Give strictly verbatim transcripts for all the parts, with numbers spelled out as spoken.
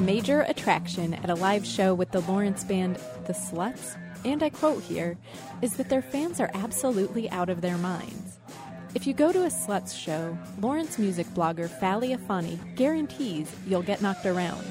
major attraction at a live show with the Lawrence band, The Sluts, and I quote here, is that their fans are absolutely out of their minds. If you go to a Sluts show, Lawrence music blogger Fally Afani guarantees you'll get knocked around.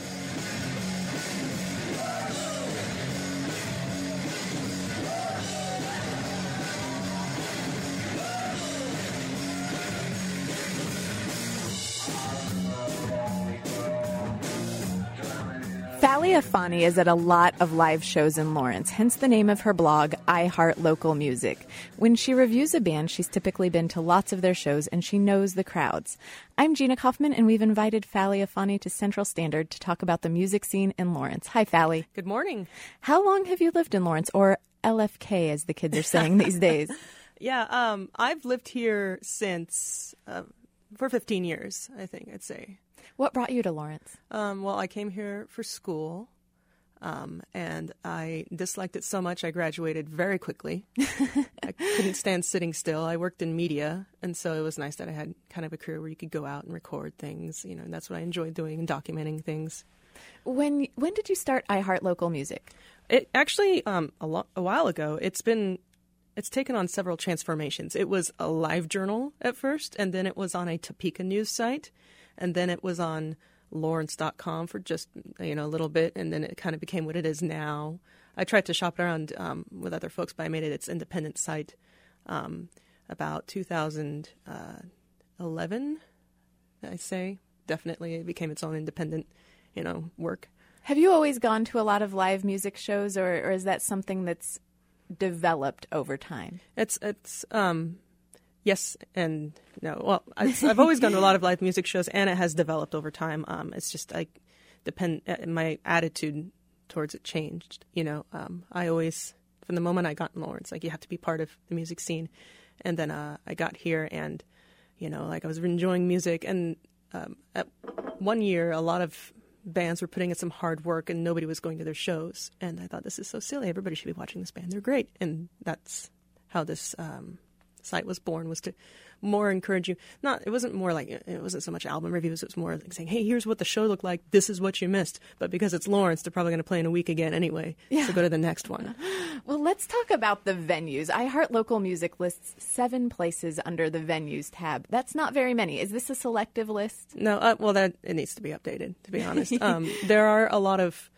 Fally Afani is at a lot of live shows in Lawrence, hence the name of her blog, I Heart Local Music. When she reviews a band, she's typically been to lots of their shows, and she knows the crowds. I'm Gina Kaufman, and we've invited Fally Afani to Central Standard to talk about the music scene in Lawrence. Hi, Fally. Good morning. How long have you lived in Lawrence, or L F K, as the kids are saying these days? Yeah, um, I've lived here since, uh, for fifteen years, I think I'd say. What brought you to Lawrence? Um, well, I came here for school, um, and I disliked it so much I graduated very quickly. I couldn't stand sitting still. I worked in media, and so it was nice that I had kind of a career where you could go out and record things. You know, and that's what I enjoyed doing, and documenting things. When when did you start I Heart Local Music? It actually, um, a, lo- a while ago, it's been... It's taken on several transformations. It was a live journal at first, and then it was on a Topeka news site, and then it was on Lawrence dot com for just, you know, a little bit, and then it kind of became what it is now. I tried to shop it around um, with other folks, but I made it its independent site um, about two thousand eleven, I say. Definitely it became its own independent, you know, work. Have you always gone to a lot of live music shows, or, or is that something that's developed over time? It's it's um yes and no. Well, I've, I've always gone to a lot of live music shows, and it has developed over time. Um, it's just like depend my attitude towards it changed. You know, um, I always from the moment I got in Lawrence, like you have to be part of the music scene, and then uh, I got here, and you know, like I was enjoying music, and um, at one year, a lot of bands were putting in some hard work and nobody was going to their shows. And I thought, this is so silly. Everybody should be watching this band. They're great. And that's how this um, site was born, was to more encourage you. Not, it wasn't more like, it wasn't so much album reviews. It was more like saying, hey, here's what the show looked like. This is what you missed. But because it's Lawrence, they're probably going to play in a week again anyway. Yeah. So go to the next one. Well, let's talk about the venues. I Heart Local Music lists seven places under the venues tab. That's not very many. Is this a selective list? No, uh, well, that it needs to be updated, to be honest. um, there are a lot of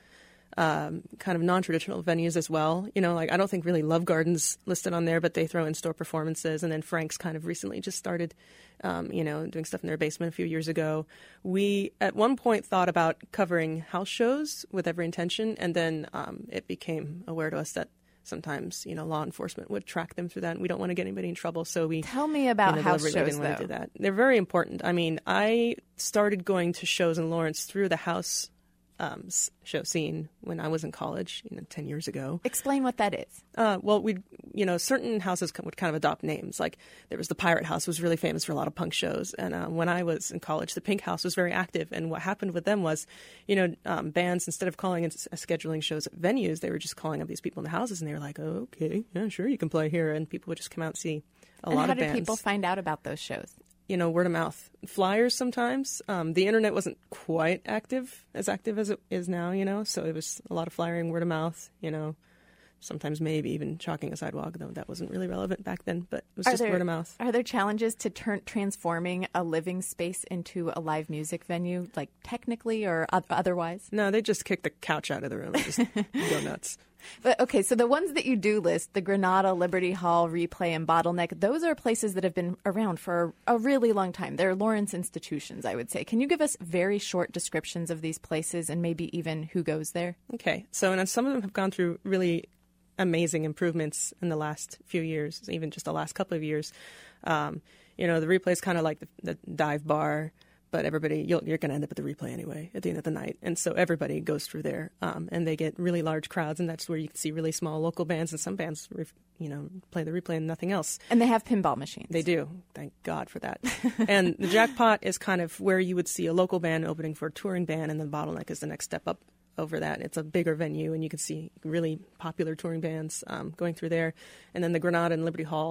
Um, kind of non-traditional venues as well. You know, like I don't think really Love Garden's listed on there, but they throw in store performances. And then Frank's kind of recently just started, um, you know, doing stuff in their basement a few years ago. We at one point thought about covering house shows with every intention, and then um, it became aware to us that sometimes, you know, law enforcement would track them through that, and we don't want to get anybody in trouble. So we tell me about you know, house really shows. Didn't though. want to do that. They're very important. I mean, I started going to shows in Lawrence through the house Um, show scene when I was in college, you know, ten years ago. Explain what that is. Uh, well, we, you know, certain houses would kind of adopt names. Like there was the Pirate House, was really famous for a lot of punk shows. And uh, when I was in college, the Pink House was very active. And what happened with them was, you know, um, bands, instead of calling and uh, scheduling shows at venues, they were just calling up these people in the houses, and they were like, oh, okay, yeah, sure, you can play here. And people would just come out and see a and lot of bands. How did people bands. find out about those shows? You know, word of mouth. Flyers sometimes. Um, the internet wasn't quite active, as active as it is now, you know, so it was a lot of flyering, word of mouth, you know, sometimes maybe even chalking a sidewalk, though that wasn't really relevant back then, but it was are just there, word of mouth. Are there challenges to turn transforming a living space into a live music venue, like technically or otherwise? No, they just kick the couch out of the room and just go nuts. But okay, so the ones that you do list, the Granada, Liberty Hall, Replay, and Bottleneck, those are places that have been around for a really long time. They're Lawrence institutions, I would say. Can you give us very short descriptions of these places and maybe even who goes there? Okay, so and some of them have gone through really amazing improvements in the last few years, even just the last couple of years. Um, you know, the Replay is kind of like the, the dive bar. But everybody, you'll, you're going to end up at the Replay anyway at the end of the night. And so everybody goes through there, um, and they get really large crowds, and that's where you can see really small local bands, and some bands, you know, play the Replay and nothing else. And they have pinball machines. They do. Thank God for that. And the Jackpot is kind of where you would see a local band opening for a touring band, and then Bottleneck is the next step up over that. It's a bigger venue, and you can see really popular touring bands um, going through there. And then the Granada and Liberty Hall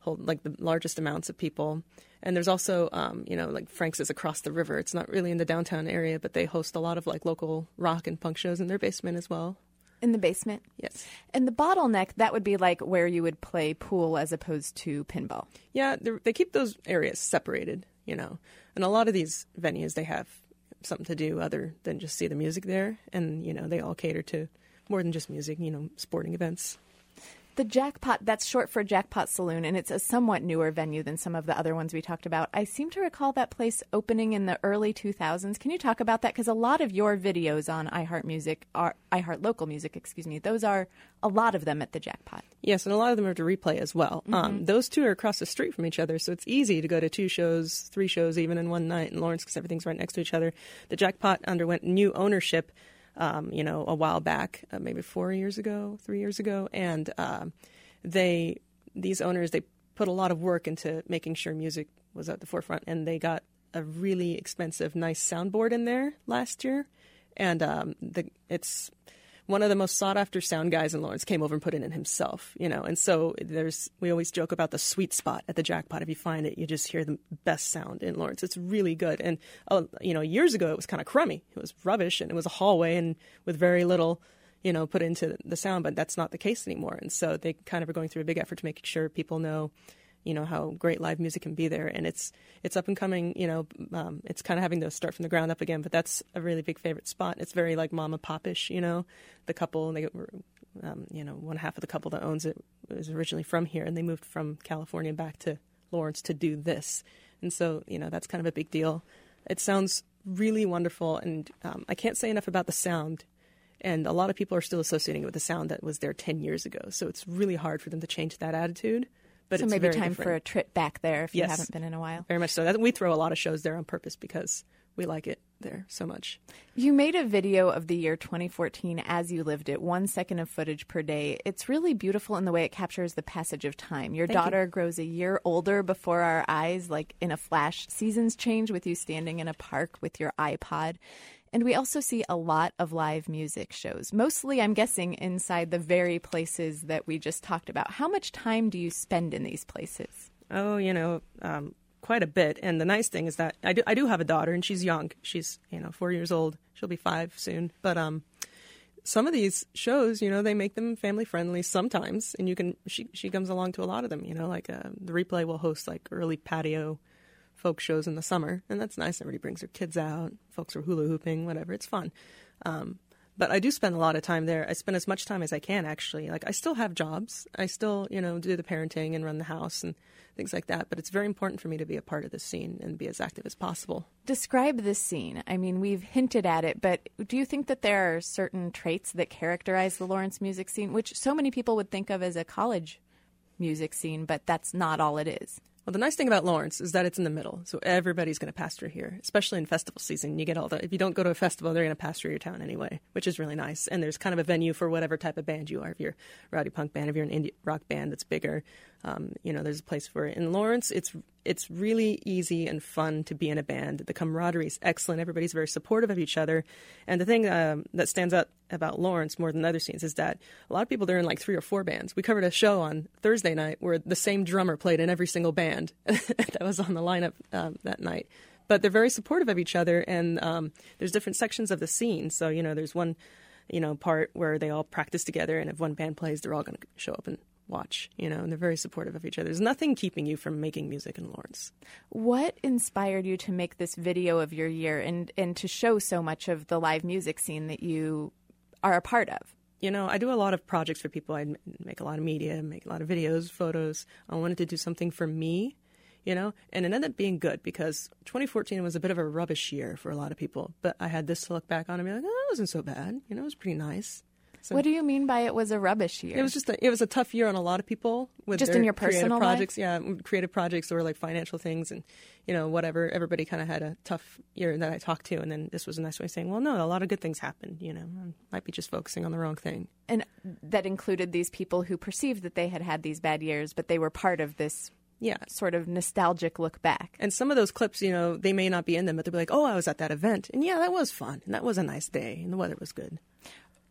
hold like the largest amounts of people. And there's also, um, you know, like Frank's is across the river. It's not really in the downtown area, but they host a lot of like local rock and punk shows in their basement as well. In the basement? Yes. And the Bottleneck, that would be like where you would play pool as opposed to pinball. Yeah, they keep those areas separated, you know. And a lot of these venues, they have something to do other than just see the music there. And, you know, they all cater to more than just music, you know, sporting events. The Jackpot, that's short for Jackpot Saloon, and it's a somewhat newer venue than some of the other ones we talked about. I seem to recall that place opening in the early two thousands. Can you talk about that? Because a lot of your videos on iHeart Music, are iHeart Local Music, excuse me, those are a lot of them at the Jackpot. Yes, and a lot of them are to replay as well. Mm-hmm. Um, those two are across the street from each other, so it's easy to go to two shows, three shows even in one night in Lawrence because everything's right next to each other. The Jackpot underwent new ownership Um, you know, a while back, uh, maybe four years ago, three years ago. And uh, they, these owners, they put a lot of work into making sure music was at the forefront. And they got a really expensive, nice soundboard in there last year. And um, the, it's one of the most sought-after sound guys in Lawrence came over and put it in himself, you know. And so there's, we always joke about the sweet spot at the Jackpot. If you find it, you just hear the best sound in Lawrence. It's really good. And, oh, you know, years ago it was kind of crummy. It was rubbish, and it was a hallway and with very little, you know, put into the sound. But that's not the case anymore. And so they kind of are going through a big effort to make sure people know, you know, how great live music can be there. And it's it's up and coming, you know, um, it's kind of having to start from the ground up again. But that's a really big favorite spot. It's very like mama pop-ish, you know. The couple, they were, um, you know, one half of the couple that owns it was originally from here. And they moved from California back to Lawrence to do this. And so, you know, that's kind of a big deal. It sounds really wonderful. And um, I can't say enough about the sound. And a lot of people are still associating it with the sound that was there ten years ago. So it's really hard for them to change that attitude. But so it's maybe very time different. for a trip back there if you Yes. haven't been in a while. Very much so. That, we throw a lot of shows there on purpose because we like it there so much. You made a video of the year twenty fourteen as you lived it, one second of footage per day. It's really beautiful in the way it captures the passage of time. Your Thank daughter you. grows a year older before our eyes, like in a flash. Seasons change with you standing in a park with your iPod. And we also see a lot of live music shows, mostly, I'm guessing, inside the very places that we just talked about. How much time do you spend in these places? Oh, you know, um, quite a bit. And the nice thing is that I do, I do have a daughter, and she's young. She's, you know, four years old. She'll be five soon. But um, some of these shows, you know, they make them family friendly sometimes. And you can, she, she comes along to a lot of them, you know, like uh, the Replay will host like early patio folk shows in the summer, and that's nice. Everybody brings their kids out. Folks are hula hooping, whatever. It's fun. Um, but I do spend a lot of time there. I spend as much time as I can, actually. Like, I still have jobs. I still, you know, do the parenting and run the house and things like that. But it's very important for me to be a part of the scene and be as active as possible. Describe this scene. I mean, we've hinted at it, but do you think that there are certain traits that characterize the Lawrence music scene, which so many people would think of as a college music scene, but that's not all it is? Well, the nice thing about Lawrence is that it's in the middle, so everybody's going to pass through here, especially in festival season. You get all the, if you don't go to a festival, they're going to pass through your town anyway, which is really nice. And there's kind of a venue for whatever type of band you are. If you're a rowdy punk band, if you're an indie rock band that's bigger, um, you know, there's a place for it. In Lawrence, it's it's really easy and fun to be in a band. The camaraderie is excellent. Everybody's very supportive of each other. And the thing um, that stands out about Lawrence more than other scenes is that a lot of people, they're in like three or four bands. We covered a show on Thursday night where the same drummer played in every single band that was on the lineup um, that night. But they're very supportive of each other, and um, there's different sections of the scene. So, you know, there's one, you know, part where they all practice together, and if one band plays, they're all going to show up and watch, you know, and they're very supportive of each other. There's nothing keeping you from making music in Lawrence. What inspired you to make this video of your year and, and to show so much of the live music scene that you are a part of? You know, I do a lot of projects for people. I make a lot of media, make a lot of videos, photos. I wanted to do something for me, you know, and it ended up being good because twenty fourteen was a bit of a rubbish year for a lot of people. But I had this to look back on and be like, oh, it wasn't so bad. You know, it was pretty nice. So, what do you mean by it was a rubbish year? It was just a, it was a tough year on a lot of people with just their in your creative personal projects. life? Yeah, creative projects or like financial things and, you know, whatever. Everybody kind of had a tough year that I talked to. And then this was a nice way of saying, well, no, a lot of good things happened. You know, I might be just focusing on the wrong thing. And that included these people who perceived that they had had these bad years, but they were part of this Yeah. sort of nostalgic look back. And some of those clips, you know, they may not be in them, but they'll be like, oh, I was at that event. And yeah, that was fun. And that was a nice day. And the weather was good.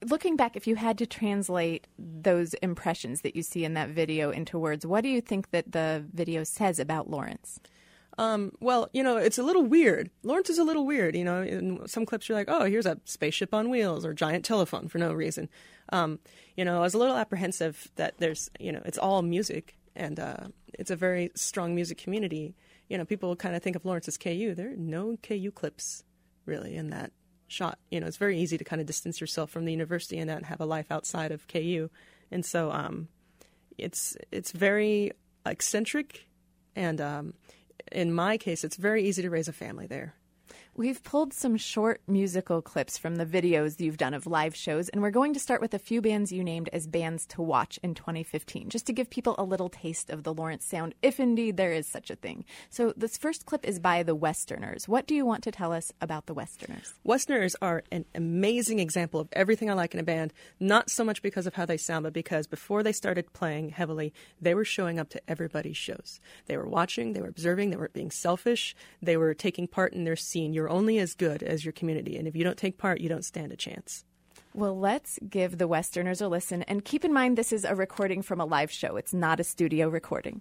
looking back, if you had to translate those impressions that you see in that video into words, what do you think that the video says about Lawrence? Um, well, you know, it's a little weird. Lawrence is a little weird. You know, in some clips you're like, oh, here's a spaceship on wheels or giant telephone for no reason. Um, you know, I was a little apprehensive that there's, you know, it's all music and uh, it's a very strong music community. You know, people kind of think of Lawrence as K U. There are no K U clips really in that shot. You know, it's very easy to kind of distance yourself from the university and not have a life outside of K U. And so um, it's it's very eccentric and um, in my case, it's very easy to raise a family there. We've pulled some short musical clips from the videos you've done of live shows, and we're going to start with a few bands you named as bands to watch in twenty fifteen, just to give people a little taste of the Lawrence sound, if indeed there is such a thing. So this first clip is by the Westerners. What do you want to tell us about the Westerners? Westerners are an amazing example of everything I like in a band, not so much because of how they sound, but because before they started playing heavily, they were showing up to everybody's shows. They were watching, they were observing, they weren't being selfish, they were taking part in their scene. You're only as good as your community, and if you don't take part, you don't stand a chance. Well, let's give the Westerners a listen, and keep in mind this is a recording from a live show. It's not a studio recording.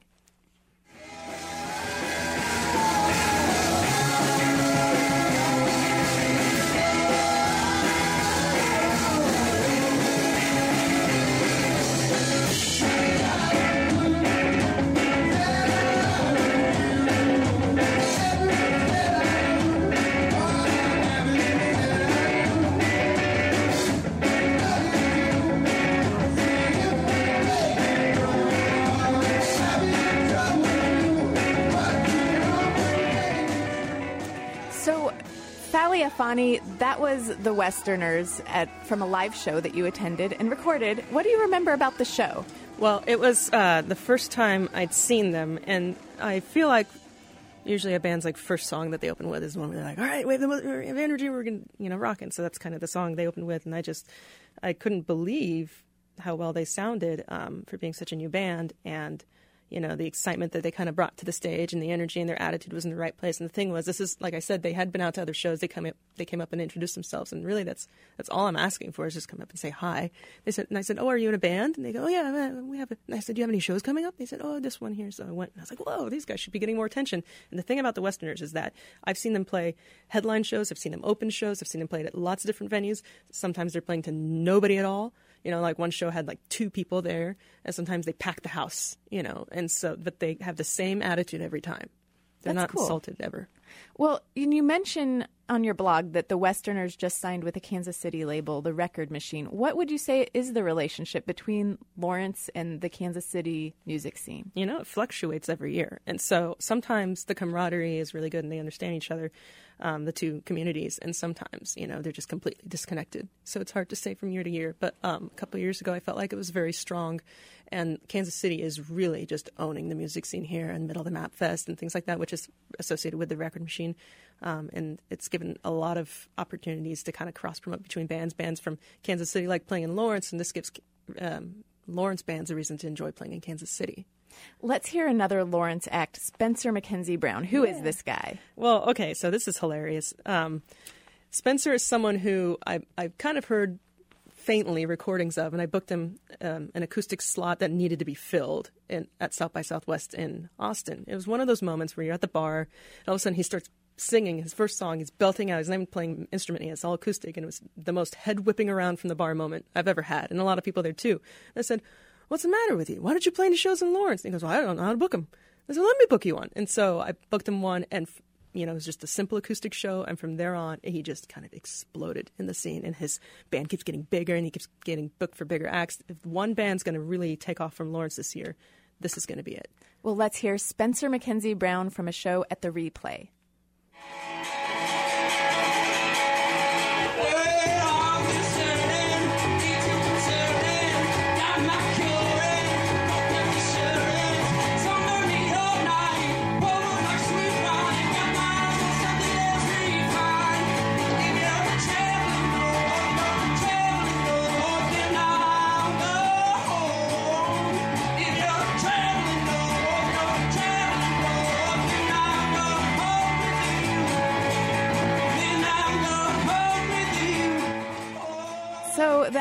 Sally Afani, that was the Westerners at, from a live show that you attended and recorded. What do you remember about the show? Well, it was uh, the first time I'd seen them, and I feel like usually a band's like first song that they open with is the one where they're like, all right, we have, the, we have energy, we're going to, you know, rockin'. So that's kind of the song they opened with, and I just, I couldn't believe how well they sounded um, for being such a new band, and you know, the excitement that they kind of brought to the stage and the energy and their attitude was in the right place. And the thing was, this is, like I said, they had been out to other shows. They come up, they came up and introduced themselves. And really, that's that's all I'm asking for is just come up and say hi. They said, and I said, oh, are you in a band? And they go, oh, yeah, we have a, and I said, do you have any shows coming up? They said, oh, this one here. So I went, and I was like, whoa, these guys should be getting more attention. And the thing about the Westerners is that I've seen them play headline shows. I've seen them open shows. I've seen them play at lots of different venues. Sometimes they're playing to nobody at all. You know, like one show had like two people there, and sometimes they pack the house, you know, and so, but they have the same attitude every time. They're That's not cool. insulted ever. Well, you mentioned on your blog that the Westerners just signed with a Kansas City label, The Record Machine. What would you say is the relationship between Lawrence and the Kansas City music scene? You know, it fluctuates every year. And so sometimes the camaraderie is really good and they understand each other, um, the two communities. And sometimes, you know, they're just completely disconnected. So it's hard to say from year to year. But um, a couple of years ago, I felt like it was very strong. And Kansas City is really just owning the music scene here and Middle of the Map Fest and things like that, which is associated with the Record Machine. Um, and it's given a lot of opportunities to kind of cross-promote between bands. Bands from Kansas City like playing in Lawrence, and this gives um, Lawrence bands a reason to enjoy playing in Kansas City. Let's hear another Lawrence act, Spencer Mackenzie Brown. Who yeah. is this guy? Well, okay, so this is hilarious. Um, Spencer is someone who I, I've kind of heard faintly recordings of, and I booked him um, an acoustic slot that needed to be filled in, at South by Southwest in Austin. It was one of those moments where you're at the bar, and all of a sudden he starts singing his first song. He's belting out. He's not even playing instrument. It's all acoustic, and it was the most head-whipping around from the bar moment I've ever had, and a lot of people there, too. And I said, what's the matter with you? Why don't you play any shows in Lawrence? And he goes, well, I don't know how to book them. I said, let me book you one. And so I booked him one, and you know, it was just a simple acoustic show, and from there on, he just kind of exploded in the scene, and his band keeps getting bigger, and he keeps getting booked for bigger acts. If one band's going to really take off from Lawrence this year, this is going to be it. Well, let's hear Spencer Mackenzie Brown from a show at the Replay.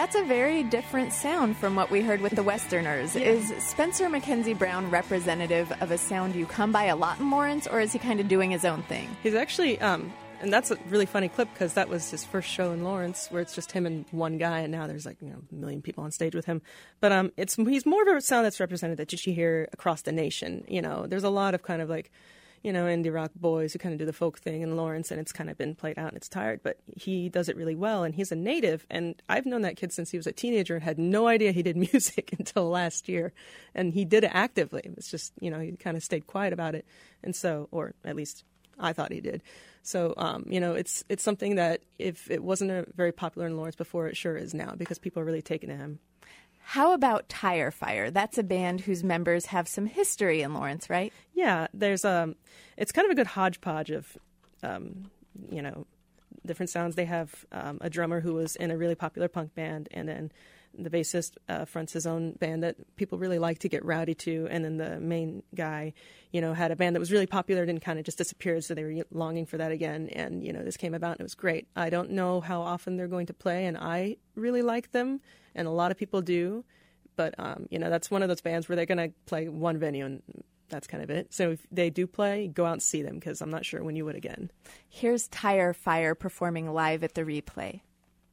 that's a very different sound from what we heard with the Westerners. Yeah. Is Spencer Mackenzie Brown representative of a sound you come by a lot in Lawrence, or is he kind of doing his own thing? He's actually, um, and that's a really funny clip because that was his first show in Lawrence where it's just him and one guy, and now there's like, you know, a million people on stage with him. But um, it's he's more of a sound that's represented that you hear across the nation. You know, there's a lot of kind of like, you know, indie rock boys who kind of do the folk thing in Lawrence, and it's kind of been played out and it's tired, but he does it really well, and he's a native, and I've known that kid since he was a teenager and had no idea he did music until last year, and he did it actively. It's just, you know, he kind of stayed quiet about it, and so, or at least I thought he did. So, um, you know, it's it's something that if it wasn't a very popular in Lawrence before, it sure is now because people are really taking to him. How about Tire Fire? That's a band whose members have some history in Lawrence, right? Yeah, there's um, it's kind of a good hodgepodge of, um, you know, different sounds. They have um, a drummer who was in a really popular punk band, and then the bassist uh, fronts his own band that people really like to get rowdy to, and then the main guy, you know, had a band that was really popular and kind of just disappeared, so they were longing for that again, and, you know, this came about and it was great. I don't know how often they're going to play, and I really like them, and a lot of people do, but, um, you know, that's one of those bands where they're going to play one venue, and that's kind of it. So if they do play, go out and see them, because I'm not sure when you would again. Here's Tire Fire performing live at the Replay.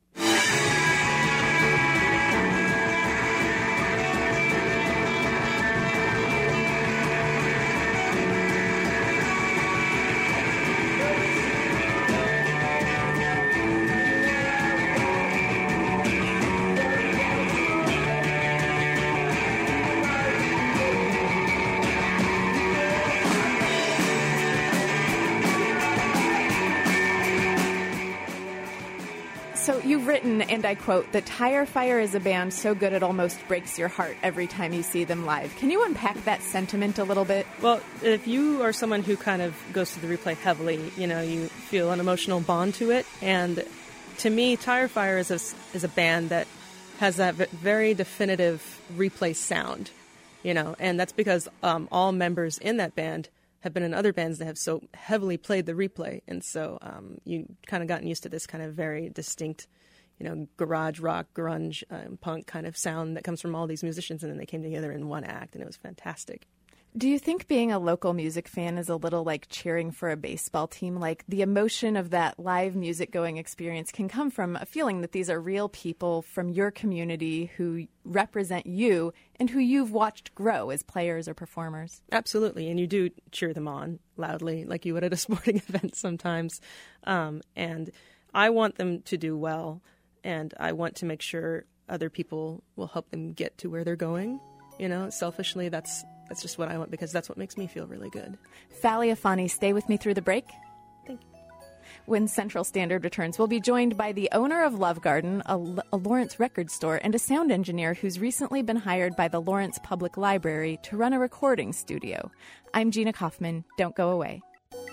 So you've written, and I quote, that Tire Fire is a band so good it almost breaks your heart every time you see them live. Can you unpack that sentiment a little bit? Well, if you are someone who kind of goes to the Replay heavily, you know, you feel an emotional bond to it. And to me, Tire Fire is a, is a band that has that very definitive Replay sound, you know, and that's because um, all members in that band have been in other bands that have so heavily played the Replay. And so um, you kind of gotten used to this kind of very distinct, you know, garage rock, grunge, um, punk kind of sound that comes from all these musicians. And then they came together in one act, and it was fantastic. Do you think being a local music fan is a little like cheering for a baseball team? Like the emotion of that live music going experience can come from a feeling that these are real people from your community who represent you and who you've watched grow as players or performers. Absolutely. And you do cheer them on loudly like you would at a sporting event sometimes. Um, and I want them to do well, and I want to make sure other people will help them get to where they're going. You know, selfishly, that's That's just what I want, because that's what makes me feel really good. Fally Afani, stay with me through the break. Thank you. When Central Standard returns, we'll be joined by the owner of Love Garden, a, a Lawrence record store, and a sound engineer who's recently been hired by the Lawrence Public Library to run a recording studio. I'm Gina Kaufman. Don't go away.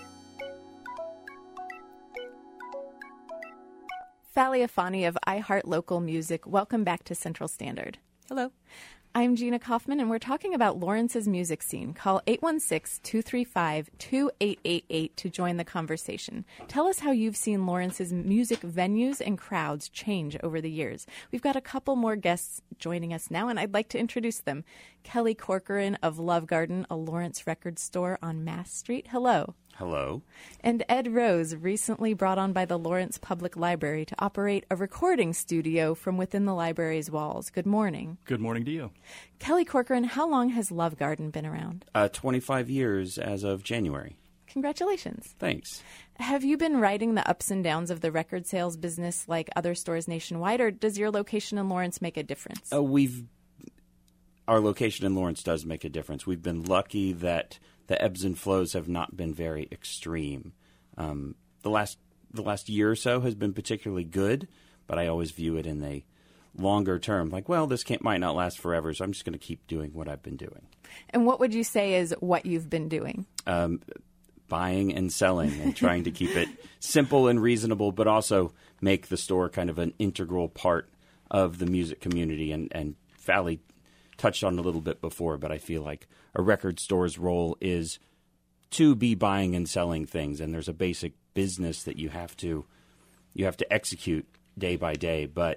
Fally Afani of iHeart Local Music, welcome back to Central Standard. Hello. I'm Gina Kaufman, and we're talking about Lawrence's music scene. Call eight one six, two three five, two eight eight eight to join the conversation. Tell us how you've seen Lawrence's music venues and crowds change over the years. We've got a couple more guests joining us now, and I'd like to introduce them. Kelly Corcoran of Love Garden, a Lawrence record store on Mass Street. Hello. Hello. And Ed Rose, recently brought on by the Lawrence Public Library to operate a recording studio from within the library's walls. Good morning. Good morning to you. Kelly Corcoran, how long has Love Garden been around? Uh, twenty-five years as of January. Congratulations. Thanks. Have you been riding the ups and downs of the record sales business like other stores nationwide, or does your location in Lawrence make a difference? Uh, we've Our location in Lawrence does make a difference. We've been lucky that the ebbs and flows have not been very extreme. Um, the last the last year or so has been particularly good, but I always view it in a longer term. Like, well, this can't, might not last forever, so I'm just going to keep doing what I've been doing. And what would you say is what you've been doing? Um, buying and selling and trying to keep it simple and reasonable, but also make the store kind of an integral part of the music community. And, and Fally touched on it a little bit before, but I feel like a record store's role is to be buying and selling things, and there's a basic business that you have to you have to execute day by day. But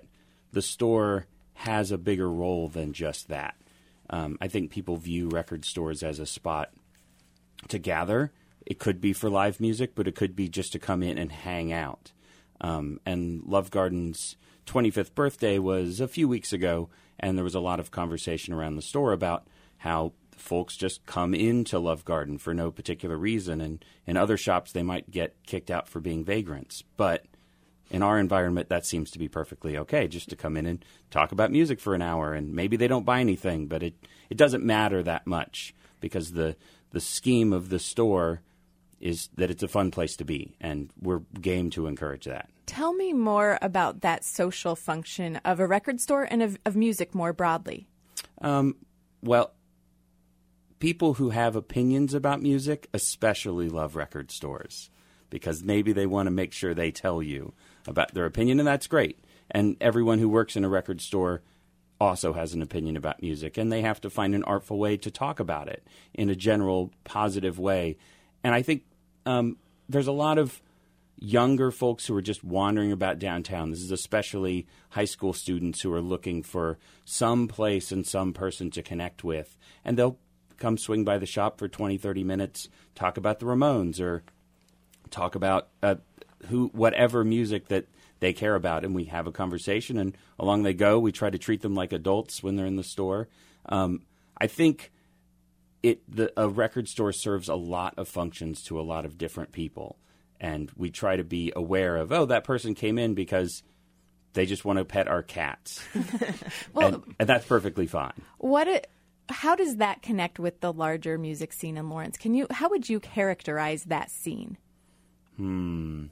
the store has a bigger role than just that. Um, I think people view record stores as a spot to gather. It could be for live music, but it could be just to come in and hang out. Um, and Love Garden's twenty-fifth birthday was a few weeks ago, and there was a lot of conversation around the store about how folks just come into Love Garden for no particular reason, and in other shops they might get kicked out for being vagrants. But in our environment, that seems to be perfectly okay, just to come in and talk about music for an hour, and maybe they don't buy anything, but it, it doesn't matter that much, because the the scheme of the store is that it's a fun place to be, and we're game to encourage that. Tell me more about that social function of a record store and of, of music more broadly. Um, well, people who have opinions about music especially love record stores, because maybe they want to make sure they tell you about their opinion, and that's great. And everyone who works in a record store also has an opinion about music, and they have to find an artful way to talk about it in a general, positive way. And I think um, there's a lot of younger folks who are just wandering about downtown. This is especially high school students who are looking for some place and some person to connect with. And they'll come swing by the shop for twenty, thirty minutes, talk about the Ramones, or talk about uh, who whatever music that they care about, and we have a conversation, and along they go. We try to treat them like adults when they're in the store. Um, I think it the, a record store serves a lot of functions to a lot of different people, and we try to be aware of, oh, that person came in because they just want to pet our cats. well, and, and that's perfectly fine. What it, how does that connect with the larger music scene in Lawrence? Can you how would you characterize that scene? Hmm.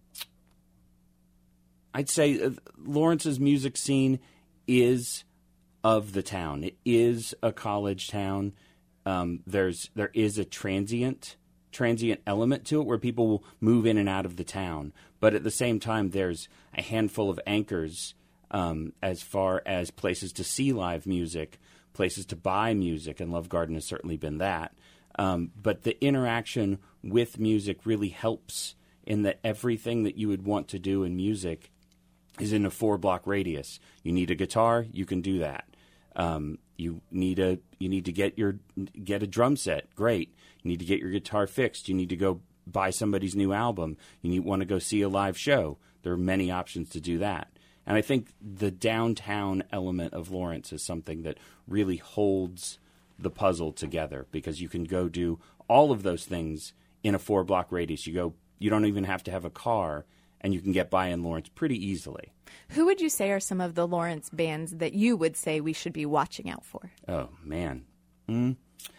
I'd say uh, Lawrence's music scene is of the town. It is a college town. Um, there's there is a transient transient element to it where people will move in and out of the town. But at the same time, there's a handful of anchors um, as far as places to see live music, places to buy music, and Love Garden has certainly been that. Um, but the interaction with music really helps in that everything that you would want to do in music is in a four-block radius. You need a guitar, you can do that. Um, you need a you need to get your get a drum set, great. You need to get your guitar fixed. You need to go buy somebody's new album. You need want to go see a live show. There are many options to do that. And I think the downtown element of Lawrence is something that really holds the puzzle together, because you can go do all of those things in a four-block radius. You go. You don't even have to have a car, and you can get by in Lawrence pretty easily. Who would you say are some of the Lawrence bands that you would say we should be watching out for? Oh, man. Mm.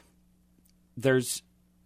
There's,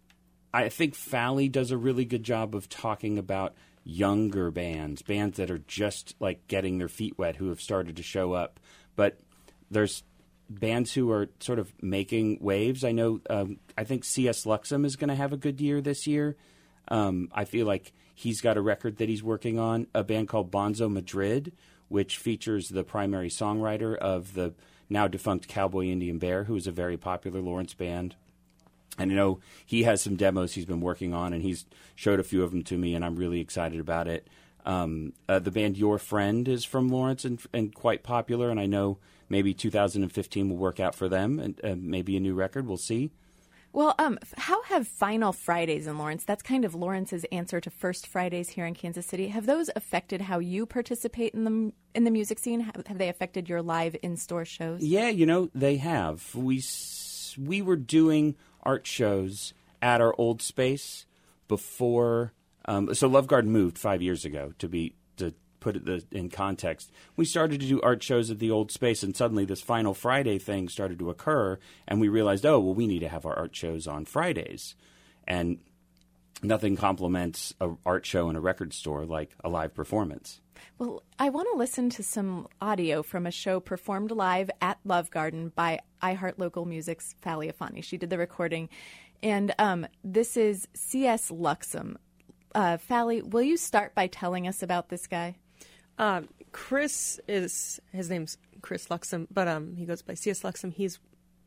I think Fally does a really good job of talking about younger bands, bands that are just like getting their feet wet, who have started to show up. But there's bands who are sort of making waves. I know, um, I think C S Luxem is going to have a good year this year. Um, I feel like he's got a record that he's working on, a band called Bonzo Madrid, which features the primary songwriter of the now defunct Cowboy Indian Bear, who is a very popular Lawrence band. And I know he has some demos he's been working on, and he's showed a few of them to me, and I'm really excited about it. Um, uh, the band Your Friend is from Lawrence and, and quite popular, and I know maybe two thousand fifteen will work out for them, and uh, maybe a new record. We'll see. Well, um, how have Final Fridays in Lawrence, that's kind of Lawrence's answer to First Fridays here in Kansas City, have those affected how you participate in the in the music scene? Have, have they affected your live in-store shows? Yeah, you know, they have. We we were doing art shows at our old space before. Um, so Love Garden moved five years ago, to be to put it in context. We started to do art shows at the old space, and suddenly this Final Friday thing started to occur, and we realized, oh, well, we need to have our art shows on Fridays. And nothing complements an art show in a record store like a live performance. Well, I want to listen to some audio from a show performed live at Love Garden by iHeart Local Music's Fally Afani. She did the recording, and um, this is C S Luxem. Uh, Fally, will you start by telling us about this guy? Um, Chris is, his name's Chris Luxem, but um, he goes by C S Luxem. He's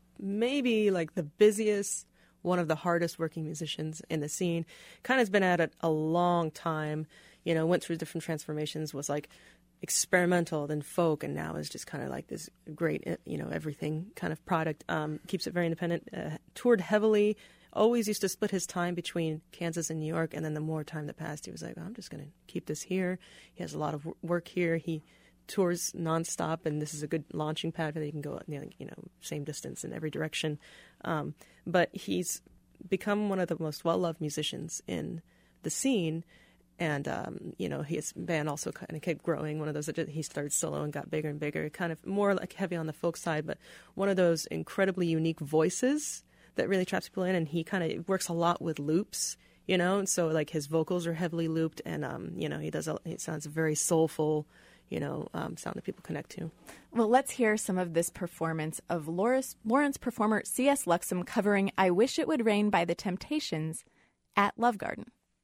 maybe like the busiest, one of the hardest working musicians in the scene. Kind of has been at it a long time, you know, went through different transformations, was like experimental, then folk, and now is just kind of like this great, you know, everything kind of product. Um, keeps it very independent. Uh, toured heavily. Always used to split his time between Kansas and New York, and then the more time that passed, he was like, oh, I'm just going to keep this here. He has a lot of work here. He tours nonstop, and this is a good launching pad where he can go, you know, same distance in every direction. Um, but he's become one of the most well-loved musicians in the scene, and, um, you know, his band also kind of kept growing. One of those that he started solo and got bigger and bigger, kind of more like heavy on the folk side, but one of those incredibly unique voices that really traps people in, and he kind of works a lot with loops, you know, and so like his vocals are heavily looped, and um, you know, he does. A, it sounds very soulful, you know, um, sound that people connect to. Well, let's hear some of this performance of Lawrence, Lawrence performer C S. Luxem covering "I Wish It Would Rain" by The Temptations at Love Garden.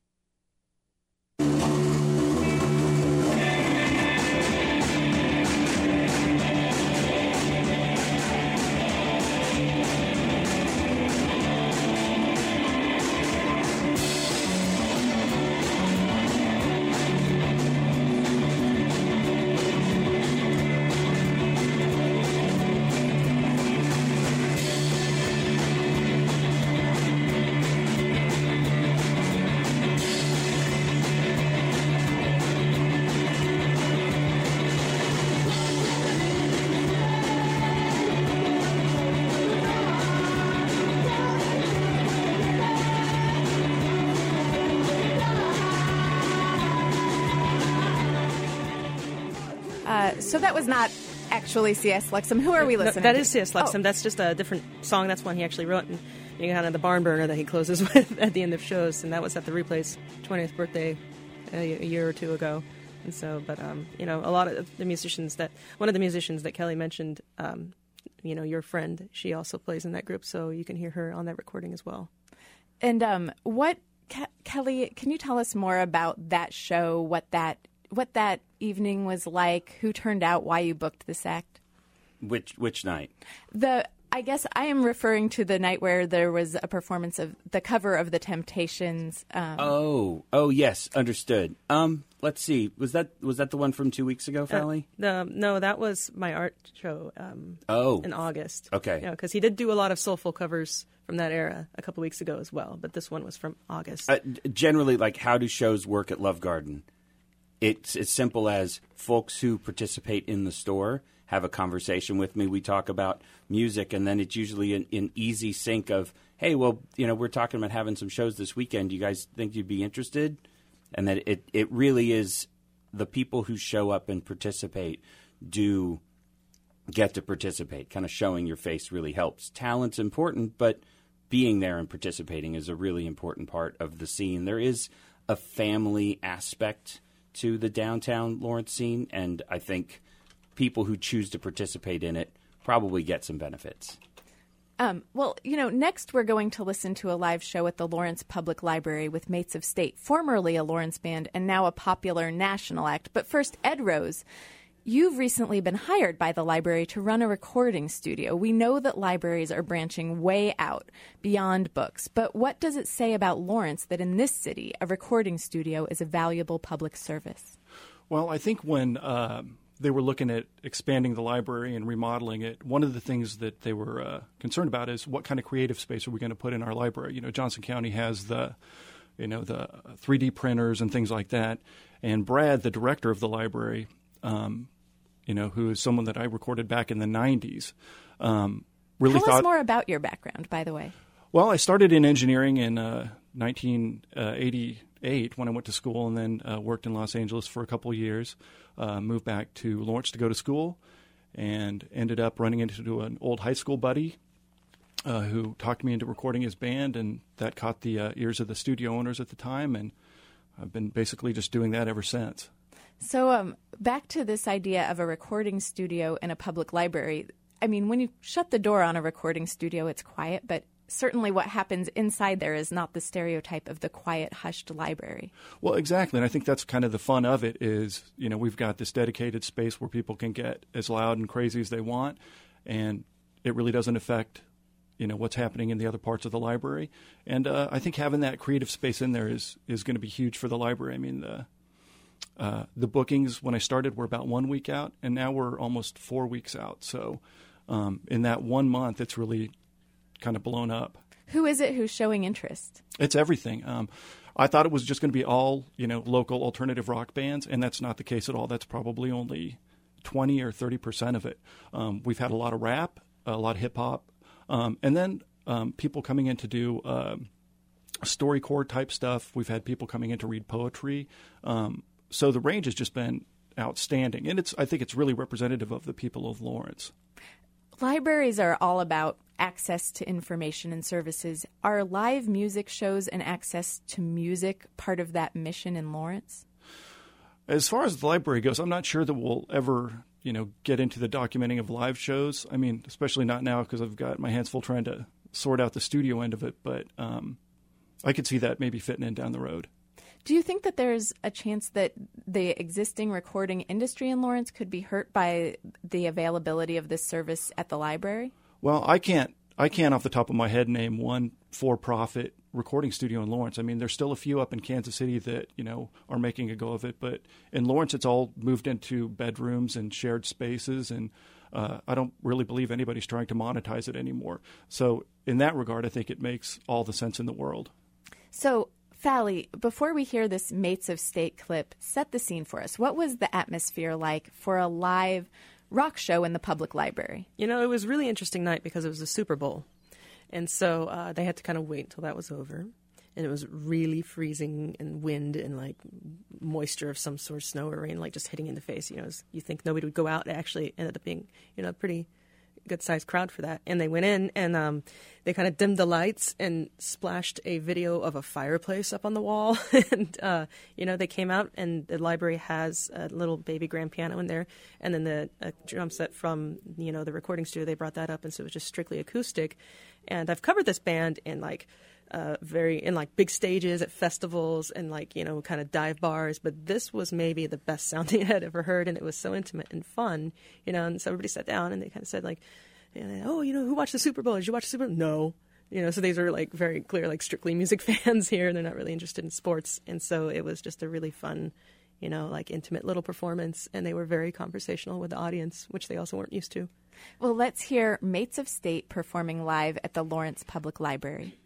So that was not actually C S. Luxem. Who are we listening no, that to? That is C S. Luxem. Oh. That's just a different song. That's one he actually wrote, and you kind of the barn burner that he closes with at the end of shows, and that was at the Replay's twentieth birthday a, a year or two ago. And so, but um, you know, a lot of the musicians that one of the musicians that Kelly mentioned, um, you know, your friend, she also plays in that group, so you can hear her on that recording as well. And um, what, Ke- Kelly? Can you tell us more about that show? What that what that evening was like? Who turned out? Why you booked this act? Which which night? The I guess I am referring to the night where there was a performance of the cover of The Temptations. Um, oh, oh yes, understood. Um, let's see. Was that was that the one from two weeks ago, Fally? Uh, the, no, that was my art show. Um, oh, in August. Okay. Yeah, because he did do a lot of soulful covers from that era a couple weeks ago as well, but this one was from August. Uh, generally, like, how do shows work at Love Garden? It's as simple as folks who participate in the store have a conversation with me. We talk about music, and then it's usually an, an easy sync of, hey, well, you know, we're talking about having some shows this weekend. Do you guys think you'd be interested? And that it, it really is the people who show up and participate do get to participate. Kind of showing your face really helps. Talent's important, but being there and participating is a really important part of the scene. There is a family aspect to the downtown Lawrence scene, and I think people who choose to participate in it probably get some benefits. Um, well, you know, next we're going to listen to a live show at the Lawrence Public Library with Mates of State, formerly a Lawrence band and now a popular national act. But first, Ed Rose, you've recently been hired by the library to run a recording studio. We know that libraries are branching way out beyond books, but what does it say about Lawrence that in this city, a recording studio is a valuable public service? Well, I think when uh, they were looking at expanding the library and remodeling it, one of the things that they were uh, concerned about is what kind of creative space are we going to put in our library? You know, Johnson County has the, you know, the three D printers and things like that. And Brad, the director of the library, um, you know, who is someone that I recorded back in the nineties, um, really Tell thought... Tell us more about your background, by the way. Well, I started in engineering in uh, nineteen eighty-eight when I went to school, and then uh, worked in Los Angeles for a couple of years. Uh, moved back to Lawrence to go to school, and ended up running into an old high school buddy uh, who talked me into recording his band, and that caught the uh, ears of the studio owners at the time, and I've been basically just doing that ever since. So um, back to this idea of a recording studio in a public library. I mean, when you shut the door on a recording studio, it's quiet, but certainly what happens inside there is not the stereotype of the quiet, hushed library. Well, exactly, and I think that's kind of the fun of it is, you know, we've got this dedicated space where people can get as loud and crazy as they want, and it really doesn't affect, you know, what's happening in the other parts of the library. And uh, I think having that creative space in there is, is going to be huge for the library. I mean, the uh, the bookings when I started were about one week out, and now we're almost four weeks out. So um, in that one month, it's really kind of blown up. Who is it who's showing interest? It's everything. Um, I thought it was just going to be all, you know, local alternative rock bands, and that's not the case at all. That's probably only twenty or thirty percent of it. Um, we've had a lot of rap, a lot of hip hop, um, and then um, people coming in to do uh, storycorps type stuff. We've had people coming in to read poetry. Um, so the range has just been outstanding, and it's I think it's really representative of the people of Lawrence. Libraries are all about access to information and services. Are live music shows and access to music part of that mission in Lawrence? As far as the library goes, I'm not sure that we'll ever, you know, get into the documenting of live shows. I mean, especially not now because I've got my hands full trying to sort out the studio end of it. But um, I could see that maybe fitting in down the road. Do you think that there's a chance that the existing recording industry in Lawrence could be hurt by the availability of this service at the library? Well, I can't I can't off the top of my head name one for-profit recording studio in Lawrence. I mean, there's still a few up in Kansas City that, you know, are making a go of it. But in Lawrence, it's all moved into bedrooms and shared spaces. And uh, I don't really believe anybody's trying to monetize it anymore. So in that regard, I think it makes all the sense in the world. So, Fally, before we hear this Mates of State clip, set the scene for us. What was the atmosphere like for a live rock show in the public library? You know, it was a really interesting night because it was the Super Bowl. And so uh, they had to kind of wait until that was over. And it was really freezing and wind and like moisture of some sort, snow or rain, like just hitting in the face. You know, you think nobody would go out. It actually ended up being, you know, a pretty good-sized crowd for that. And they went in and um, they kind of dimmed the lights and splashed a video of a fireplace up on the wall. and, uh, you know, they came out and the library has a little baby grand piano in there. And then the uh, drum set from, you know, the recording studio, they brought that up. And so it was just strictly acoustic. And I've covered this band in like uh, very in like big stages at festivals and like, you know, kind of dive bars. But this was maybe the best sounding I'd ever heard. And it was so intimate and fun, you know. And so everybody sat down and they kind of said like, you know, oh, you know, who watched the Super Bowl? Did you watch the Super Bowl? No. You know, so these are like very clear, like strictly music fans here. And they're not really interested in sports. And so it was just a really fun, you know, like intimate little performance. And they were very conversational with the audience, which they also weren't used to. Well, let's hear Mates of State performing live at the Lawrence Public Library.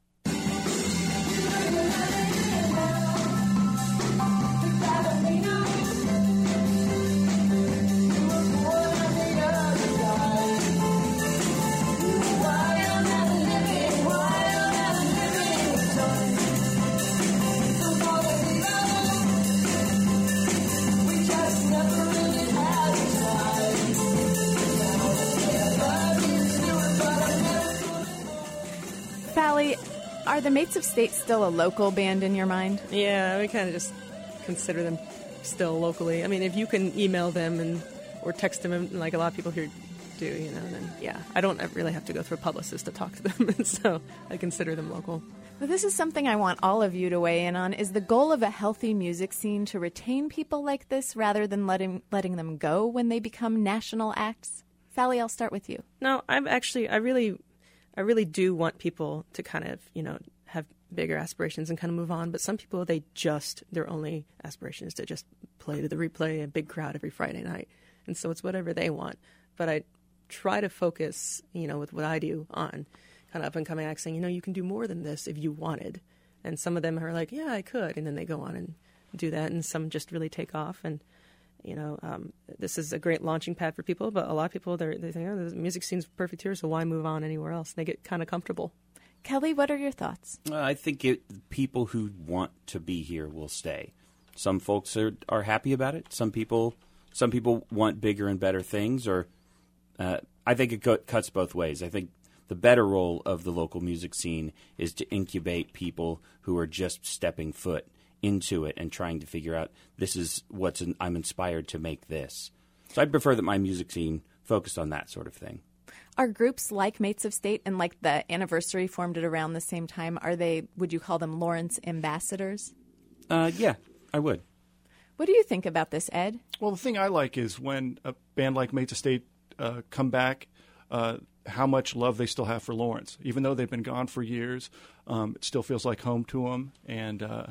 Fally, are the Mates of State still a local band in your mind? Yeah, we kind of just consider them still locally. I mean, if you can email them and or text them, and like a lot of people here do, you know, then yeah, I don't really have to go through a publicist to talk to them, so I consider them local. Well, this is something I want all of you to weigh in on. Is the goal of a healthy music scene to retain people like this rather than letting letting them go when they become national acts? Fally, I'll start with you. No, I'm actually, I really... I really do want people to kind of, you know, have bigger aspirations and kind of move on. But some people, they just, their only aspiration is to just play to the replay, a big crowd every Friday night. And so it's whatever they want. But I try to focus, you know, with what I do on kind of up and coming acts saying, you know, you can do more than this if you wanted. And some of them are like, yeah, I could. And then they go on and do that. And some just really take off. And, you know, um, this is a great launching pad for people, but a lot of people, they're, they think, oh, the music scene's perfect here, so why move on anywhere else? And they get kind of comfortable. Kelly, what are your thoughts? Uh, I think it, people who want to be here will stay. Some folks are, are happy about it. Some people some people want bigger and better things. Or uh, I think it co- cuts both ways. I think the better role of the local music scene is to incubate people who are just stepping foot into it and trying to figure out this is what's in, I'm inspired to make this. So I'd prefer that my music scene focused on that sort of thing. Are groups like Mates of State and like the Anniversary formed at around the same time, are they, would you call them Lawrence ambassadors? Uh, yeah, I would. What do you think about this, Ed? Well, the thing I like is when a band like Mates of State uh, come back, uh, how much love they still have for Lawrence. Even though they've been gone for years, um, it still feels like home to them. And uh,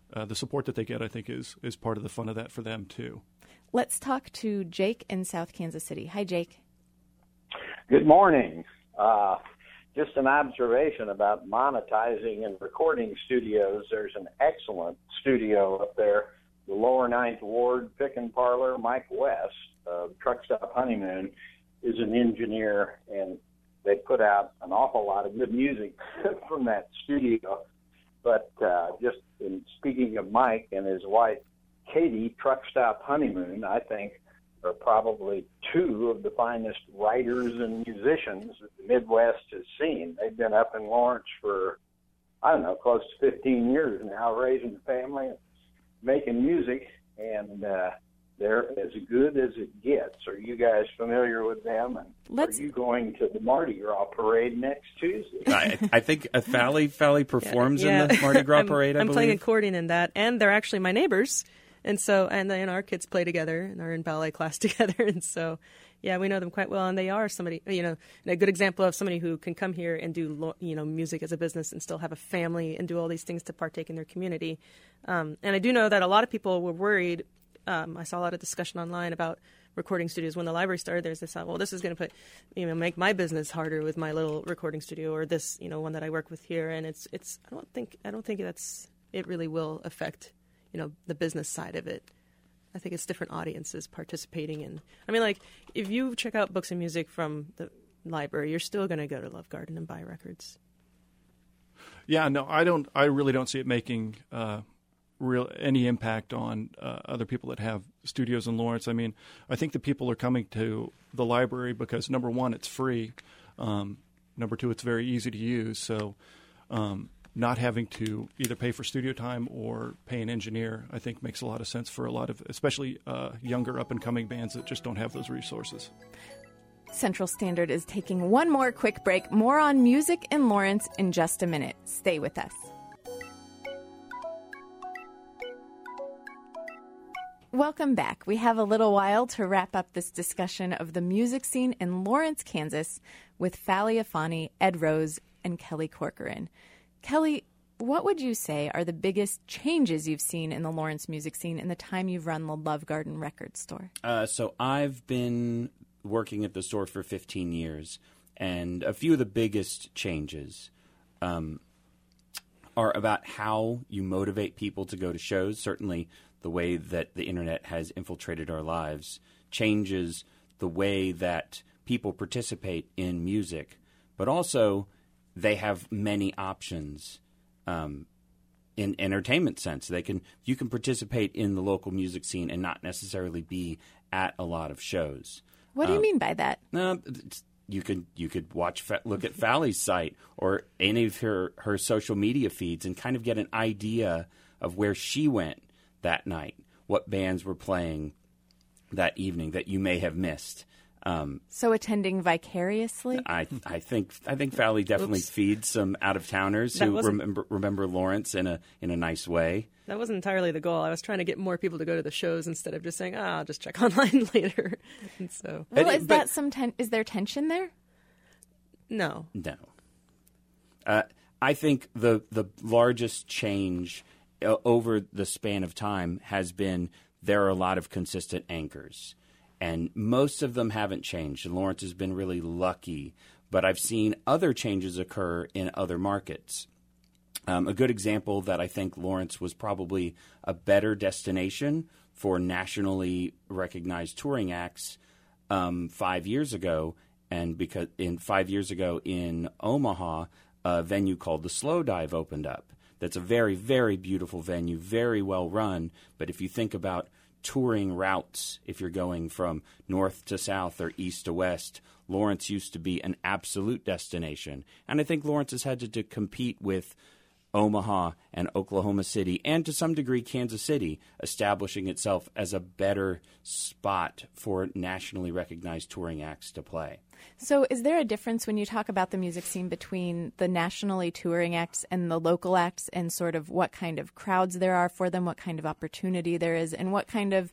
uh, the support that they get, I think, is is part of the fun of that for them too. Let's talk to Jake in South Kansas City. Hi, Jake. Good morning. Uh, just an observation about monetizing in recording studios. There's an excellent studio up there, the Lower Ninth Ward Pick and Parlor. Mike West, uh, Truck Stop Honeymoon, is an engineer, and they put out an awful lot of good music from that studio. But uh, just in speaking of Mike and his wife, Katie, Truck Stop Honeymoon, I think, are probably two of the finest writers and musicians that the Midwest has seen. They've been up in Lawrence for, I don't know, close to fifteen years now, raising the family and making music, and uh, they're as good as it gets. Are you guys familiar with them? And Let's... are you going to the Mardi Gras parade next Tuesday? I, I think uh, Fally Fally performs yeah. in the Mardi Gras I'm, parade. I I'm believe. playing accordion in that, and they're actually my neighbors, and so and then our kids play together and are in ballet class together, and so yeah, we know them quite well, and they are somebody, you know, a good example of somebody who can come here and do, you know, music as a business and still have a family and do all these things to partake in their community. Um, and I do know that a lot of people were worried. Um, I saw a lot of discussion online about recording studios when the library started. There's this, well, this is going to put, you know, make my business harder with my little recording studio, or this, you know, one that I work with here. And it's, it's, I don't think, I don't think that's, it really will affect, you know, the business side of it. I think it's different audiences participating in. I mean, like, if you check out books and music from the library, you're still going to go to Love Garden and buy records. Yeah, no, I don't. I really don't see it making uh, real any impact on uh, other people that have studios in Lawrence. I mean, I think the people are coming to the library because, number one, it's free. Um, number two, it's very easy to use. So um, not having to either pay for studio time or pay an engineer, I think makes a lot of sense for a lot of, especially uh, younger up-and-coming bands that just don't have those resources. Central Standard is taking one more quick break. More on music in Lawrence in just a minute. Stay with us. Welcome back. We have a little while to wrap up this discussion of the music scene in Lawrence, Kansas, with Fally Afani, Ed Rose, and Kelly Corcoran. Kelly, what would you say are the biggest changes you've seen in the Lawrence music scene in the time you've run the Love Garden record store? Uh, so I've been working at the store for fifteen years, and a few of the biggest changes um, are about how you motivate people to go to shows. Certainly the way that the internet has infiltrated our lives changes the way that people participate in music, but also they have many options um, in entertainment sense. They can you can participate in the local music scene and not necessarily be at a lot of shows. What do you um, mean by that? No, it's, you could you could watch look at Fally's site or any of her, her social media feeds and kind of get an idea of where she went that night, what bands were playing that evening that you may have missed. Um, so attending vicariously? I I think I think Fally definitely Oops. feeds some out of towners That who wasn't- remember remember Lawrence in a in a nice way. That wasn't entirely the goal. I was trying to get more people to go to the shows instead of just saying, ah, I'll just check online later. And so, Well, And it- is but- that some ten- is there tension there? no. No. Uh, I think the the largest change uh, over the span of time has been there are a lot of consistent anchors, and most of them haven't changed. And Lawrence has been really lucky, but I've seen other changes occur in other markets. Um, a good example that I think Lawrence was probably a better destination for nationally recognized touring acts um, five years ago, and because in five years ago in Omaha, a venue called the Slow Dive opened up. That's a very, very beautiful venue, very well run. But if you think about touring routes, if you're going from north to south or east to west, Lawrence used to be an absolute destination. And I think Lawrence has had to, to compete with Omaha and Oklahoma City, and to some degree Kansas City, establishing itself as a better spot for nationally recognized touring acts to play. So is there a difference when you talk about the music scene between the nationally touring acts and the local acts, and sort of what kind of crowds there are for them, what kind of opportunity there is, and what kind of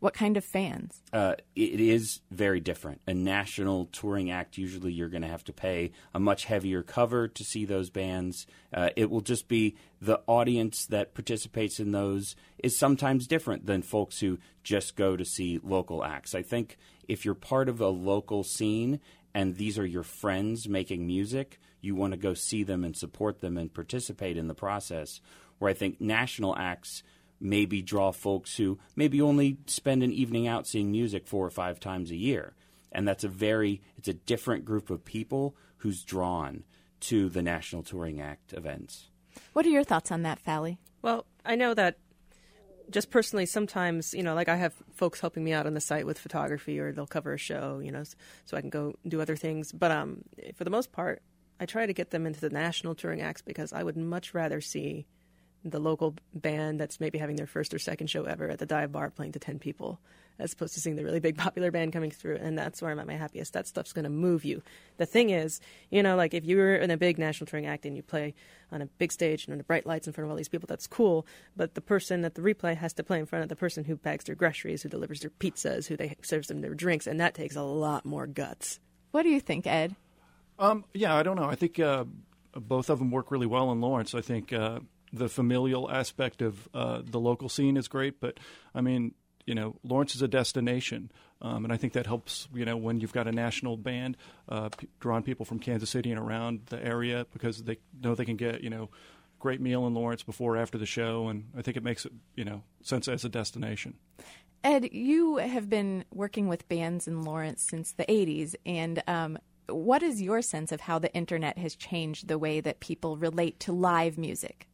What kind of fans? Uh, it is very different. A national touring act, usually you're going to have to pay a much heavier cover to see those bands. Uh, it will just be the audience that participates in those is sometimes different than folks who just go to see local acts. I think if you're part of a local scene and these are your friends making music, you want to go see them and support them and participate in the process. Where I think national acts maybe draw folks who maybe only spend an evening out seeing music four or five times a year. And that's a very, it's a different group of people who's drawn to the National Touring Act events. What are your thoughts on that, Fally? Well, I know that just personally, sometimes, you know, like I have folks helping me out on the site with photography, or they'll cover a show, you know, so I can go do other things. But um, for the most part, I try to get them into the national touring acts because I would much rather see the local band that's maybe having their first or second show ever at the dive bar playing to ten people, as opposed to seeing the really big popular band coming through. And that's where I'm at my happiest. That stuff's going to move you. The thing is, you know, like if you were in a big national touring act and you play on a big stage and under bright lights in front of all these people, that's cool. But the person at the replay has to play in front of the person who bags their groceries, who delivers their pizzas, who they serves them their drinks. And that takes a lot more guts. What do you think, Ed? Um, yeah, I don't know. I think uh, both of them work really well in Lawrence. I think uh, the familial aspect of uh, the local scene is great, but I mean, you know, Lawrence is a destination, um, and I think that helps, you know, when you've got a national band uh, p- drawing people from Kansas City and around the area because they know they can get, you know, great meal in Lawrence before or after the show, and I think it makes it, you know, sense as a destination. Ed, you have been working with bands in Lawrence since the eighties, and um, what is your sense of how the internet has changed the way that people relate to live music?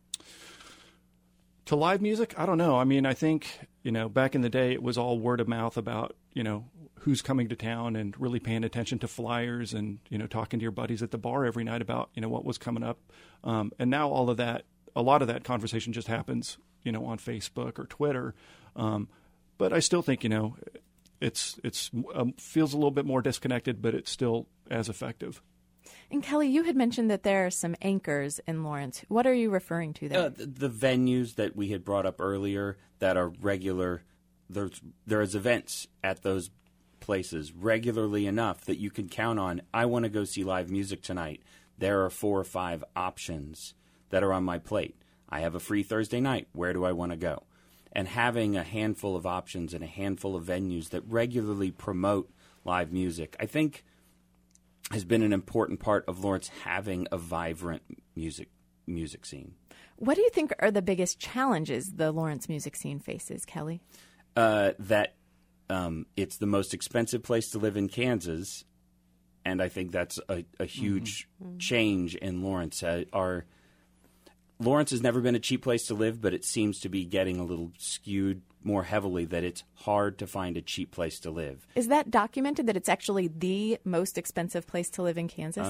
To live music? I don't know. I mean, I think, you know, back in the day, it was all word of mouth about, you know, who's coming to town and really paying attention to flyers and, you know, talking to your buddies at the bar every night about, you know, what was coming up. Um, and now all of that, a lot of that conversation just happens, you know, on Facebook or Twitter. Um, but I still think, you know, it's, it's um, feels a little bit more disconnected, but it's still as effective. And Kelly, you had mentioned that there are some anchors in Lawrence. What are you referring to there? Uh, the, the venues that we had brought up earlier that are regular, there's there's events at those places regularly enough that you can count on, I want to go see live music tonight. There are four or five options that are on my plate. I have a free Thursday night. Where do I want to go? And having a handful of options and a handful of venues that regularly promote live music, I think, has been an important part of Lawrence having a vibrant music music scene. What do you think are the biggest challenges the Lawrence music scene faces, Kelly? Uh, that um, it's the most expensive place to live in Kansas, and I think that's a, a huge mm-hmm. change in Lawrence. Uh, our Lawrence has never been a cheap place to live, but it seems to be getting a little skewed more heavily that it's hard to find a cheap place to live. Is that documented that it's actually the most expensive place to live in Kansas?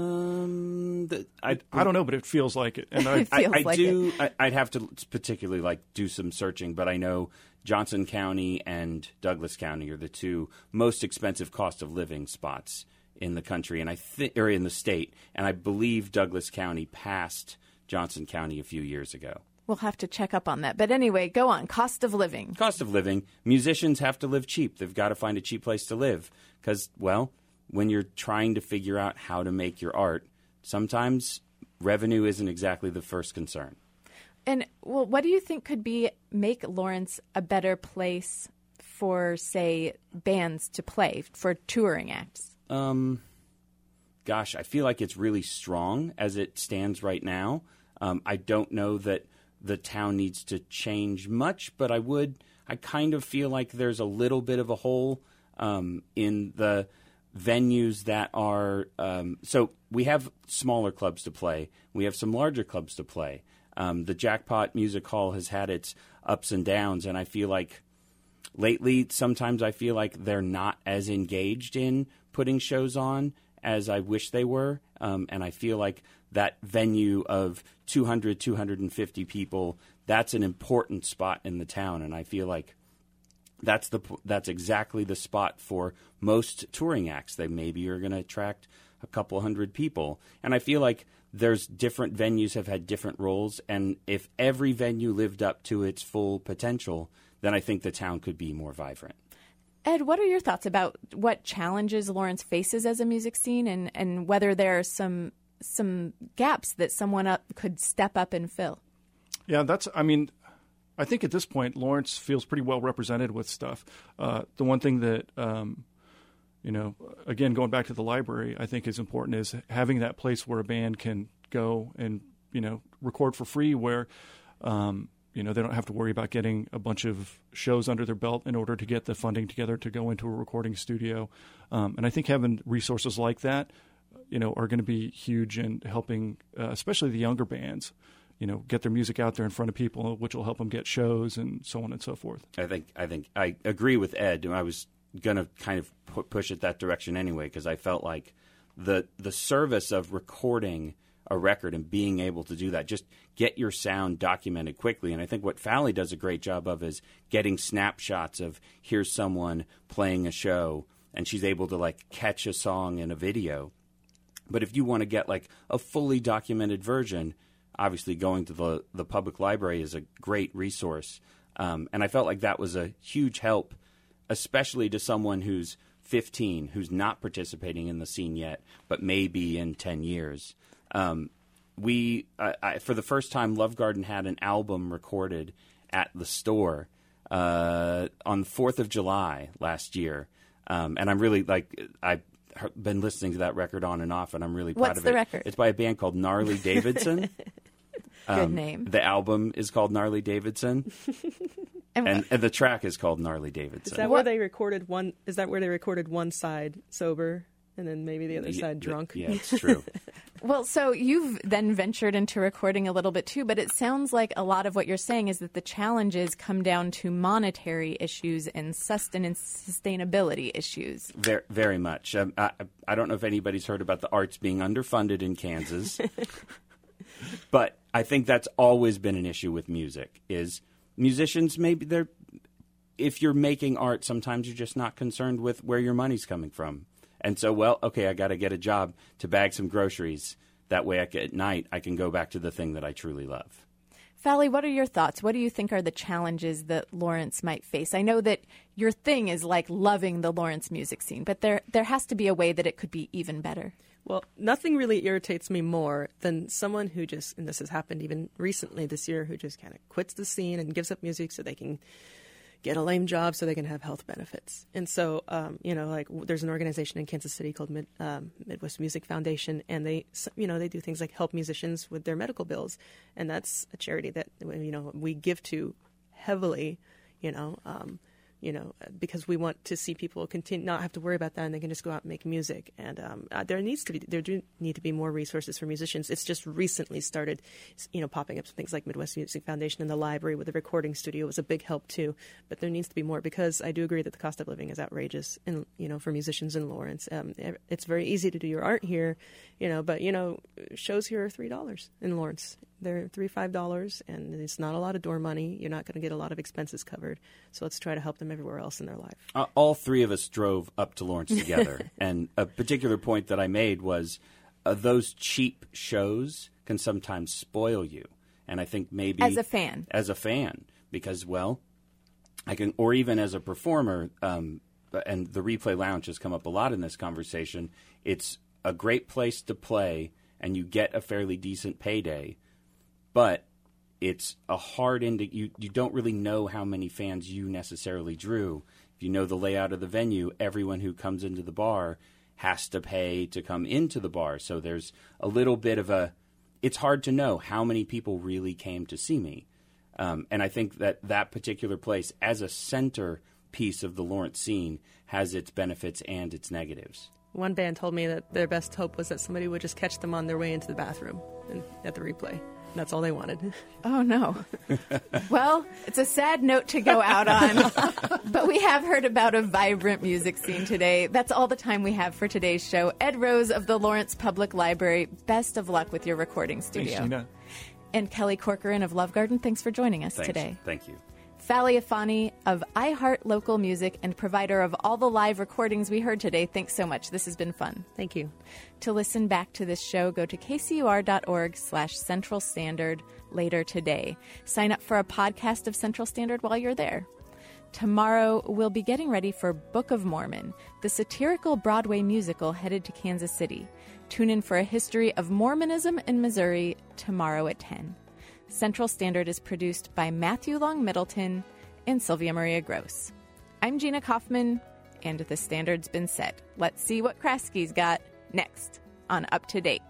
Um, the, I, I don't know, but it feels like it. And I, it feels I, I like do. it. I, I'd have to particularly like do some searching, but I know Johnson County and Douglas County are the two most expensive cost of living spots in the country, and I think, or in the state. And I believe Douglas County passed Johnson County a few years ago. We'll have to check up on that. But anyway, go on. Cost of living. Cost of living. Musicians have to live cheap. They've got to find a cheap place to live because, well, when you're trying to figure out how to make your art, sometimes revenue isn't exactly the first concern. And, well, what do you think could be make Lawrence a better place for, say, bands to play, for touring acts? Um, gosh, I feel like it's really strong as it stands right now. Um, I don't know that the town needs to change much, but I would, I kind of feel like there's a little bit of a hole um, in the venues that are, um, so we have smaller clubs to play. We have some larger clubs to play. Um, the Jackpot Music Hall has had its ups and downs, and I feel like lately, sometimes I feel like they're not as engaged in putting shows on as I wish they were, um, and I feel like that venue of two hundred, two hundred fifty people, that's an important spot in the town, and I feel like that's the that's exactly the spot for most touring acts. They maybe are going to attract a couple hundred people, and I feel like there's different venues have had different roles, and if every venue lived up to its full potential, then I think the town could be more vibrant. Ed, what are your thoughts about what challenges Lawrence faces as a music scene, and, and whether there are some some gaps that someone up could step up and fill? Yeah, that's, I mean, I think at this point, Lawrence feels pretty well represented with stuff. Uh, the one thing that, um, you know, again, going back to the library, I think is important is having that place where a band can go and, you know, record for free, where, um, you know, they don't have to worry about getting a bunch of shows under their belt in order to get the funding together to go into a recording studio. Um, and I think having resources like that, you know, are going to be huge in helping, uh, especially the younger bands, you know, get their music out there in front of people, which will help them get shows and so on and so forth. I think I think I agree with Ed. I was going to kind of pu- push it that direction anyway, because I felt like the the service of recording a record and being able to do that, just get your sound documented quickly. And I think what Fally does a great job of is getting snapshots of, here's someone playing a show, and she's able to like catch a song in a video. But if you want to get like a fully documented version, obviously going to the the public library is a great resource. Um, and I felt like that was a huge help, especially to someone who's fifteen, who's not participating in the scene yet, but maybe in ten years. Um, we, I, I, for the first time, Love Garden had an album recorded at the store uh, on the fourth of July last year. Um, and I'm really, like, I've been listening to that record on and off, and I'm really proud What's of the it. record? It's by a band called Gnarly Davidson. Good Um, name. The album is called Gnarly Davidson, And and, and the track is called Gnarly Davidson. Is that What- where they recorded one? Is that where they recorded one side sober and then maybe the other Yeah, side drunk? Yeah, it's true. Well, so you've then ventured into recording a little bit too, but it sounds like a lot of what you're saying is that the challenges come down to monetary issues and sustenance sustainability issues. Very, very much. Um, I, I don't know if anybody's heard about the arts being underfunded in Kansas, but I think that's always been an issue with music. Is musicians maybe they're if you're making art, sometimes you're just not concerned with where your money's coming from. And so, well, okay, I got to get a job to bag some groceries. That way, I can, at night, I can go back to the thing that I truly love. Fally, what are your thoughts? What do you think are the challenges that Lawrence might face? I know that your thing is like loving the Lawrence music scene, but there there has to be a way that it could be even better. Well, nothing really irritates me more than someone who just, and this has happened even recently this year, who just kind of quits the scene and gives up music so they can get a lame job so they can have health benefits. And so, um, you know, like there's an organization in Kansas City called Mid, um, Midwest Music Foundation, and they, you know, they do things like help musicians with their medical bills. And that's a charity that, you know, we give to heavily, you know, um, you know, because we want to see people continue, not have to worry about that, and they can just go out and make music. And um, uh, there needs to be, there do need to be more resources for musicians. It's just recently started, you know, popping up things like Midwest Music Foundation and the library with the recording studio was a big help too. But there needs to be more, because I do agree that the cost of living is outrageous, in, you know, for musicians in Lawrence. Um, it's very easy to do your art here, you know, but you know, shows here are three dollars in Lawrence. They're three, five dollars, and it's not a lot of door money. You're not going to get a lot of expenses covered. So let's try to help them everywhere else in their life. Uh, all three of us drove up to Lawrence together, and a particular point that I made was uh, those cheap shows can sometimes spoil you. And I think maybe As a fan. as a fan, because well, I can, or even as a performer. Um, and the Replay Lounge has come up a lot in this conversation. It's a great place to play, and you get a fairly decent payday. But it's a hard end. You you don't really know how many fans you necessarily drew. If you know the layout of the venue, everyone who comes into the bar has to pay to come into the bar. So there's a little bit of a. It's hard to know how many people really came to see me, um, and I think that that particular place, as a center piece of the Lawrence scene, has its benefits and its negatives. One band told me that their best hope was that somebody would just catch them on their way into the bathroom and at the Replay. That's all they wanted. Oh, no. Well, it's a sad note to go out on, but we have heard about a vibrant music scene today. That's all the time we have for today's show. Ed Rose of the Lawrence Public Library, best of luck with your recording studio. Thanks, Gina. And Kelly Corcoran of Love Garden, thanks for joining us Thanks. today. Thank you. Fally Afani of iHeart Local Music and provider of all the live recordings we heard today. Thanks so much. This has been fun. Thank you. To listen back to this show, go to kcur.org slash Central Standard later today. Sign up for a podcast of Central Standard while you're there. Tomorrow, we'll be getting ready for Book of Mormon, the satirical Broadway musical headed to Kansas City. Tune in for a history of Mormonism in Missouri tomorrow at ten. Central Standard is produced by Matthew Long Middleton and Sylvia Maria Gross. I'm Gina Kaufman, and the standard's been set. Let's see what Kraski's got next on Up to Date.